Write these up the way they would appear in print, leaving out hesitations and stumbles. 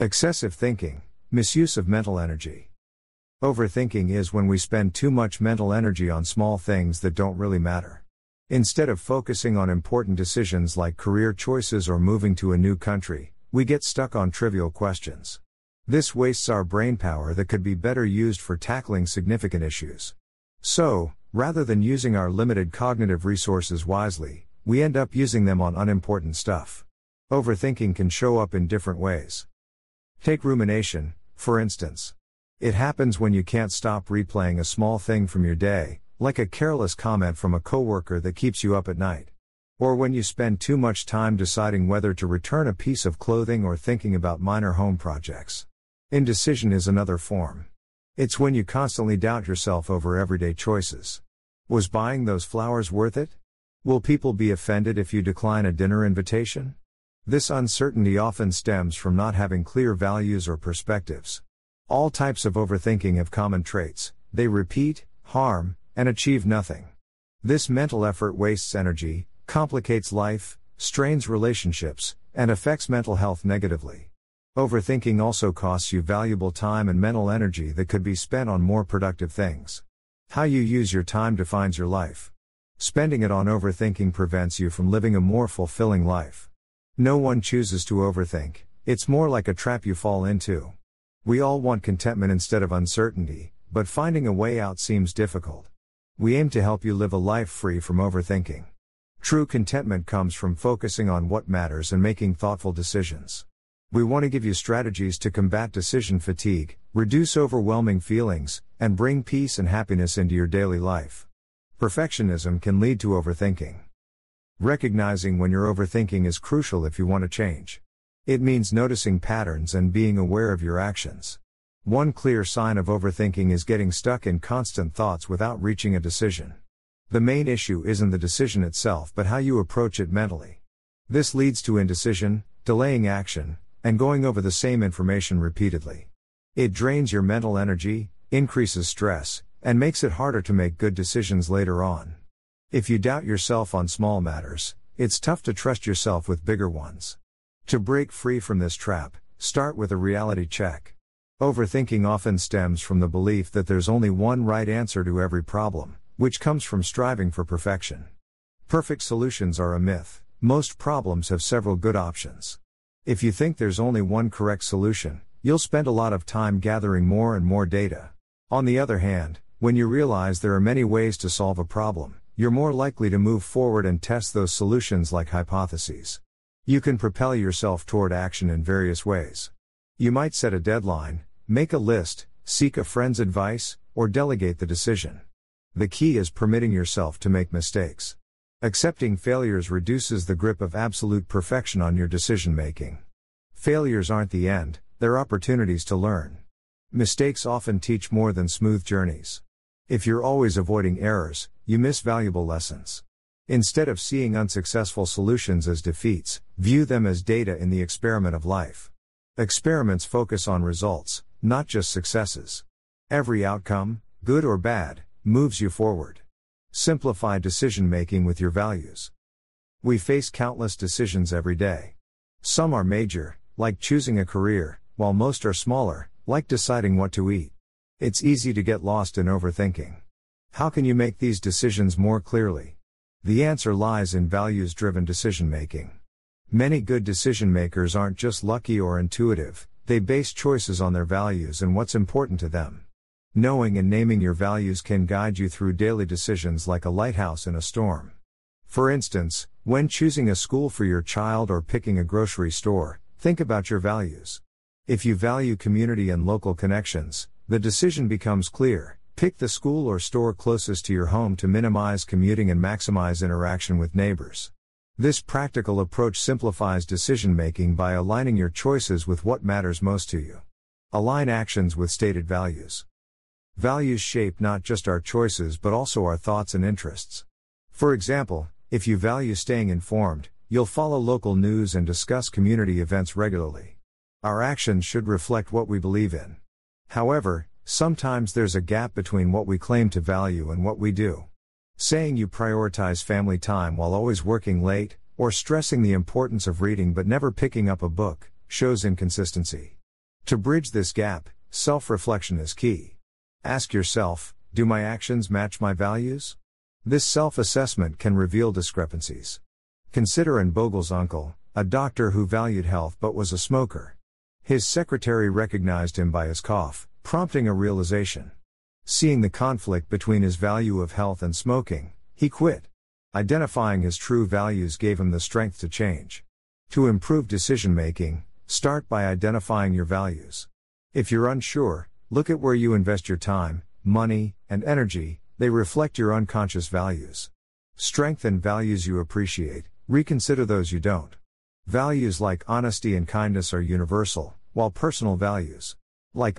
Excessive thinking, misuse of mental energy. Overthinking is when we spend too much mental energy on small things that don't really matter. Instead of focusing on important decisions like career choices or moving to a new country, we get stuck on trivial questions. This wastes our brainpower that could be better used for tackling significant issues. So, rather than using our limited cognitive resources wisely, we end up using them on unimportant stuff. Overthinking can show up in different ways. Take rumination, for instance. It happens when you can't stop replaying a small thing from your day, like a careless comment from a coworker that keeps you up at night. Or when you spend too much time deciding whether to return a piece of clothing or thinking about minor home projects. Indecision is another form. It's when you constantly doubt yourself over everyday choices. Was buying those flowers worth it? Will people be offended if you decline a dinner invitation? This uncertainty often stems from not having clear values or perspectives. All types of overthinking have common traits: they repeat, harm, and achieve nothing. This mental effort wastes energy, complicates life, strains relationships, and affects mental health negatively. Overthinking also costs you valuable time and mental energy that could be spent on more productive things. How you use your time defines your life. Spending it on overthinking prevents you from living a more fulfilling life. No one chooses to overthink, it's more like a trap you fall into. We all want contentment instead of uncertainty, but finding a way out seems difficult. We aim to help you live a life free from overthinking. True contentment comes from focusing on what matters and making thoughtful decisions. We want to give you strategies to combat decision fatigue, reduce overwhelming feelings, and bring peace and happiness into your daily life. Perfectionism can lead to overthinking. Recognizing when you're overthinking is crucial if you want to change. It means noticing patterns and being aware of your actions. One clear sign of overthinking is getting stuck in constant thoughts without reaching a decision. The main issue isn't the decision itself but how you approach it mentally. This leads to indecision, delaying action, and going over the same information repeatedly. It drains your mental energy, increases stress, and makes it harder to make good decisions later on. If you doubt yourself on small matters, it's tough to trust yourself with bigger ones. To break free from this trap, start with a reality check. Overthinking often stems from the belief that there's only one right answer to every problem, which comes from striving for perfection. Perfect solutions are a myth. Most problems have several good options. If you think there's only one correct solution, you'll spend a lot of time gathering more and more data. On the other hand, when you realize there are many ways to solve a problem, you're more likely to move forward and test those solutions like hypotheses. You can propel yourself toward action in various ways. You might set a deadline, make a list, seek a friend's advice, or delegate the decision. The key is permitting yourself to make mistakes. Accepting failures reduces the grip of absolute perfection on your decision-making. Failures aren't the end, they're opportunities to learn. Mistakes often teach more than smooth journeys. If you're always avoiding errors, you miss valuable lessons. Instead of seeing unsuccessful solutions as defeats, view them as data in the experiment of life. Experiments focus on results, not just successes. Every outcome, good or bad, moves you forward. Simplify decision-making with your values. We face countless decisions every day. Some are major, like choosing a career, while most are smaller, like deciding what to eat. It's easy to get lost in overthinking. How can you make these decisions more clearly? The answer lies in values-driven decision-making. Many good decision-makers aren't just lucky or intuitive, they base choices on their values and what's important to them. Knowing and naming your values can guide you through daily decisions like a lighthouse in a storm. For instance, when choosing a school for your child or picking a grocery store, think about your values. If you value community and local connections, the decision becomes clear. Pick the school or store closest to your home to minimize commuting and maximize interaction with neighbors. This practical approach simplifies decision-making by aligning your choices with what matters most to you. Align actions with stated values. Values shape not just our choices but also our thoughts and interests. For example, if you value staying informed, you'll follow local news and discuss community events regularly. Our actions should reflect what we believe in. However, sometimes there's a gap between what we claim to value and what we do. Saying you prioritize family time while always working late, or stressing the importance of reading but never picking up a book, shows inconsistency. To bridge this gap, self-reflection is key. Ask yourself, do my actions match my values? This self-assessment can reveal discrepancies. Consider Bogle's uncle, a doctor who valued health but was a smoker. His secretary recognized him by his cough, prompting a realization. Seeing the conflict between his value of health and smoking, he quit. Identifying his true values gave him the strength to change. To improve decision-making, start by identifying your values. If you're unsure, look at where you invest your time, money, and energy. They reflect your unconscious values. Strengthen values you appreciate, reconsider those you don't. Values like honesty and kindness are universal, while personal values, like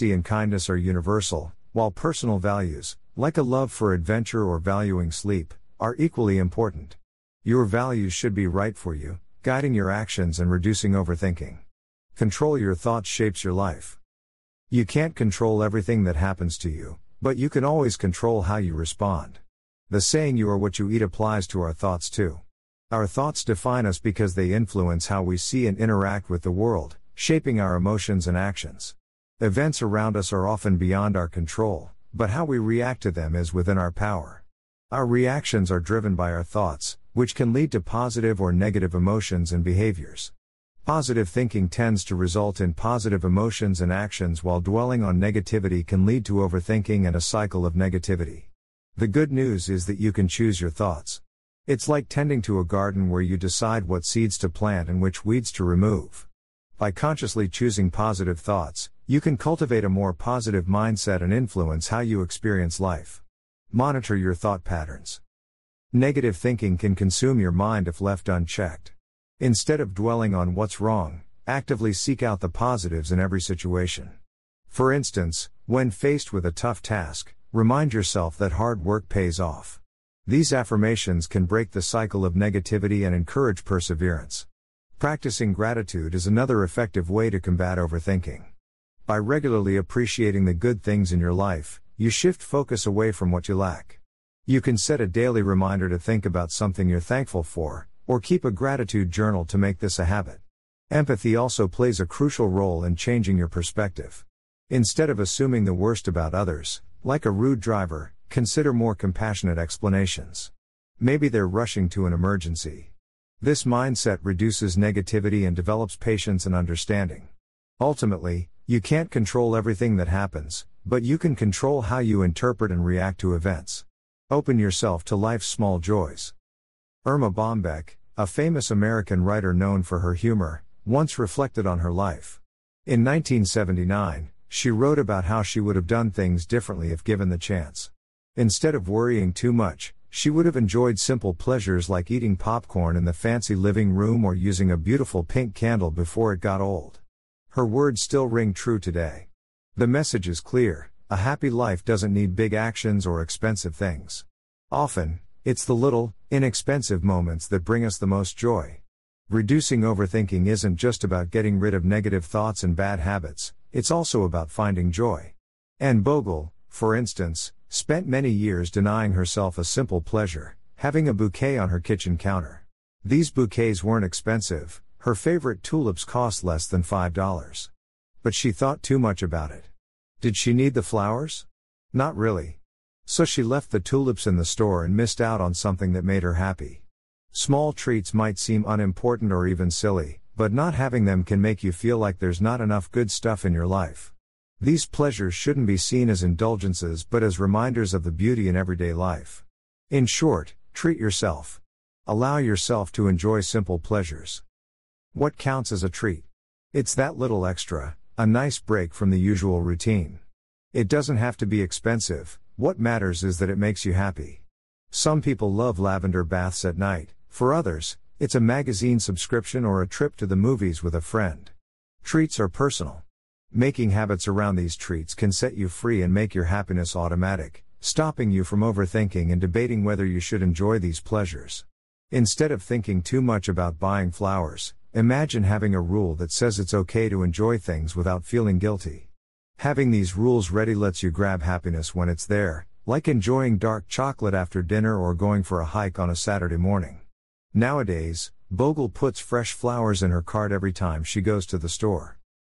a love for adventure or valuing sleep, are equally important. Your values should be right for you, guiding your actions and reducing overthinking. Control your thoughts shapes your life. You can't control everything that happens to you, but you can always control how you respond. The saying "you are what you eat" applies to our thoughts too. Our thoughts define us because they influence how we see and interact with the world, shaping our emotions and actions. Events around us are often beyond our control, but how we react to them is within our power. Our reactions are driven by our thoughts, which can lead to positive or negative emotions and behaviors. Positive thinking tends to result in positive emotions and actions, while dwelling on negativity can lead to overthinking and a cycle of negativity. The good news is that you can choose your thoughts. It's like tending to a garden where you decide what seeds to plant and which weeds to remove. By consciously choosing positive thoughts, you can cultivate a more positive mindset and influence how you experience life. Monitor your thought patterns. Negative thinking can consume your mind if left unchecked. Instead of dwelling on what's wrong, actively seek out the positives in every situation. For instance, when faced with a tough task, remind yourself that hard work pays off. These affirmations can break the cycle of negativity and encourage perseverance. Practicing gratitude is another effective way to combat overthinking. By regularly appreciating the good things in your life, you shift focus away from what you lack. You can set a daily reminder to think about something you're thankful for, or keep a gratitude journal to make this a habit. Empathy also plays a crucial role in changing your perspective. Instead of assuming the worst about others, like a rude driver, consider more compassionate explanations. Maybe they're rushing to an emergency. This mindset reduces negativity and develops patience and understanding. Ultimately, you can't control everything that happens, but you can control how you interpret and react to events. Open yourself to life's small joys. Erma Bombeck, a famous American writer known for her humor, once reflected on her life. In 1979, she wrote about how she would have done things differently if given the chance. Instead of worrying too much, she would have enjoyed simple pleasures like eating popcorn in the fancy living room or using a beautiful pink candle before it got old. Her words still ring true today. The message is clear: a happy life doesn't need big actions or expensive things. Often, it's the little, inexpensive moments that bring us the most joy. Reducing overthinking isn't just about getting rid of negative thoughts and bad habits, it's also about finding joy. Anne Bogle, for instance, spent many years denying herself a simple pleasure, having a bouquet on her kitchen counter. These bouquets weren't expensive, her favorite tulips cost less than $5. But she thought too much about it. Did she need the flowers? Not really. So she left the tulips in the store and missed out on something that made her happy. Small treats might seem unimportant or even silly, but not having them can make you feel like there's not enough good stuff in your life. These pleasures shouldn't be seen as indulgences but as reminders of the beauty in everyday life. In short, treat yourself. Allow yourself to enjoy simple pleasures. What counts as a treat? It's that little extra, a nice break from the usual routine. It doesn't have to be expensive. What matters is that it makes you happy. Some people love lavender baths at night, for others, it's a magazine subscription or a trip to the movies with a friend. Treats are personal. Making habits around these treats can set you free and make your happiness automatic, stopping you from overthinking and debating whether you should enjoy these pleasures. Instead of thinking too much about buying flowers, imagine having a rule that says it's okay to enjoy things without feeling guilty. Having these rules ready lets you grab happiness when it's there, like enjoying dark chocolate after dinner or going for a hike on a Saturday morning. Nowadays, Bogle puts fresh flowers in her cart every time she goes to the store.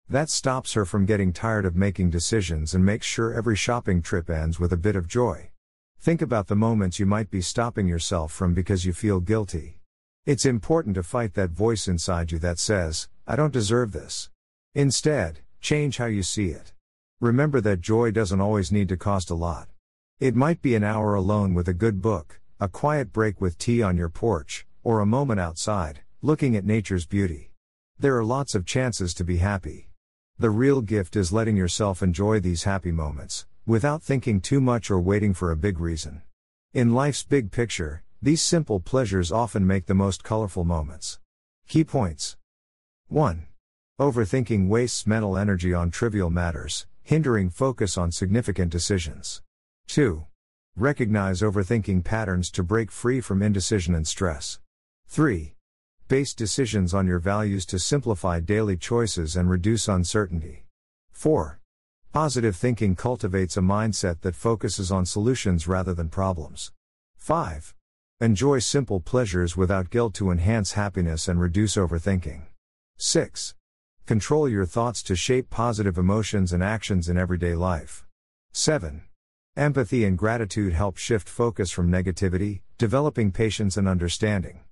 That stops her from getting tired of making decisions and makes sure every shopping trip ends with a bit of joy. Think about the moments you might be stopping yourself from because you feel guilty. It's important to fight that voice inside you that says, "I don't deserve this." Instead, change how you see it. Remember that joy doesn't always need to cost a lot. It might be an hour alone with a good book, a quiet break with tea on your porch, or a moment outside, looking at nature's beauty. There are lots of chances to be happy. The real gift is letting yourself enjoy these happy moments, without thinking too much or waiting for a big reason. In life's big picture, these simple pleasures often make the most colorful moments. Key points. 1. Overthinking wastes mental energy on trivial matters, hindering focus on significant decisions. 2. Recognize overthinking patterns to break free from indecision and stress. 3. Base decisions on your values to simplify daily choices and reduce uncertainty. 4. Positive thinking cultivates a mindset that focuses on solutions rather than problems. 5. Enjoy simple pleasures without guilt to enhance happiness and reduce overthinking. 6. Control your thoughts to shape positive emotions and actions in everyday life. 7. Empathy and gratitude help shift focus from negativity, developing patience and understanding.